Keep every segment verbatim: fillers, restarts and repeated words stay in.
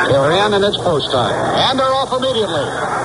They're in, and it's post time. And they're off immediately.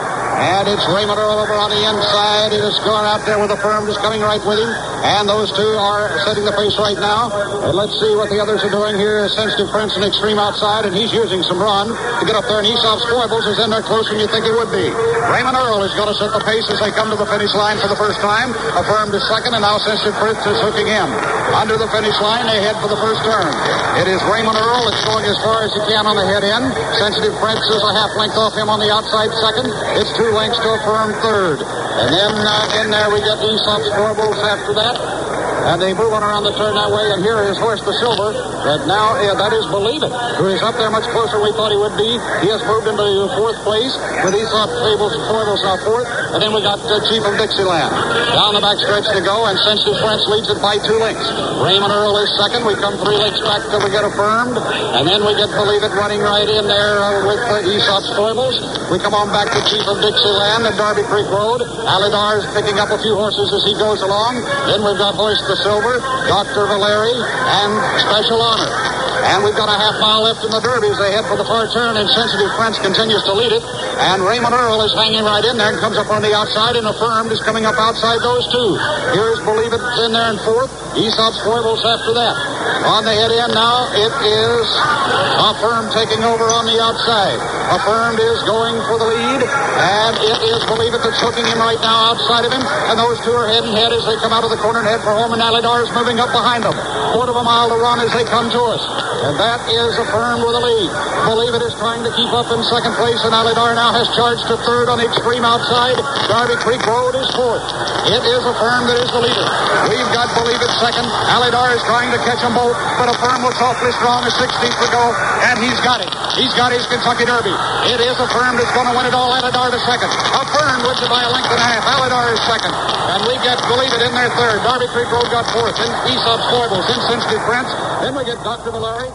And it's Raymond Earl over on the inside. It is going out there with the firm just coming right with him. And those two are setting the pace right now. And let's see what the others are doing here. Sensitive Prince and Extreme outside, and he's using some run to get up there. And Aesop's Foibles is in there closer than you think he would be. Raymond Earl is going to set the pace as they come to the finish line for the first time. Affirmed is second, and now Sensitive Prince is hooking in. Under the finish line, they head for the first turn. It is Raymond Earl that's going as far as he can on the head end. Sensitive Prince is a half length off him on the outside second. It's two lengths to Affirm third. And then uh, in there we get Aesop's Foibles after that. And they move on around the turn that way, and here is Horse the Silver, that now, uh, that is Believe It, who is up there much closer than we thought he would be. He has moved into fourth place, with Aesop Fables and Foibles now fourth, and then we got uh, Chief of Dixieland. Down the back stretch to go, and Sensitive Prince leads it by two lengths. Raymond Earl is second. We come three lengths back till we get Affirmed, and then we get Believe It running right in there uh, with uh, Aesop's Foibles. We come on back to Chief of Dixieland and Darby Creek Road. Alidar is picking up a few horses as he goes along. Then we've got Hoist the Silver, Doctor Valeri, and Special Honor. And we've got a half mile left in the Derby as they head for the far turn, and Sensitive Prince continues to lead it. And Raymond Earl is hanging right in there and comes up on the outside, and Affirmed is coming up outside those two. Here's Believe It in there in fourth. Aesop's Foibles after that. On the head end now, it is Affirmed taking over on the outside. Affirmed is going for the lead, and it is Believe It that's hooking him right now outside of him. And those two are head and head as they come out of the corner and head for home, and Alidar is moving up behind them. Quarter of a mile to run as they come to us. And that is Affirmed with a lead. Believe It is trying to keep up in second place, and Alidar now has charged to third on the extreme outside. Darby Creek Road is fourth. It is Affirmed that is the leader. We've got Believe It second. Alidar is trying to catch them both, but Affirmed looks awfully strong as sixteenth to go, and he's got it. He's got his Kentucky Derby. It is Affirmed that's going to win it all. Alidar to second. Affirmed wins it by a length and a half. Alidar is second. And we get Believe It in there third. Darby Creek Road got fourth. Then Aesop's Foibles. Then Sensitive Prince. Then we get Doctor Valeri.